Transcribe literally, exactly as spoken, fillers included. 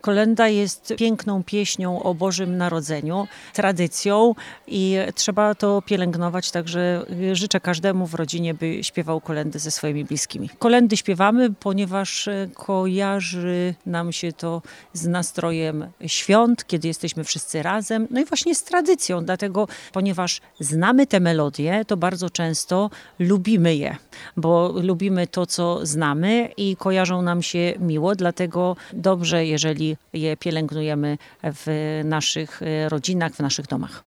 Kolenda jest piękną pieśnią o Bożym Narodzeniu, tradycją i trzeba to pielęgnować, także życzę każdemu w rodzinie, by śpiewał kolędy ze swoimi bliskimi. Kolędy śpiewamy, ponieważ kojarzy nam się to z nastrojem świąt, kiedy jesteśmy wszyscy razem, no i właśnie z tradycją, dlatego, ponieważ znamy te melodie, to bardzo często lubimy je, bo lubimy to, co znamy i kojarzą nam się miło, dlatego dobrze, jeżeli je pielęgnujemy w naszych rodzinach, w naszych domach.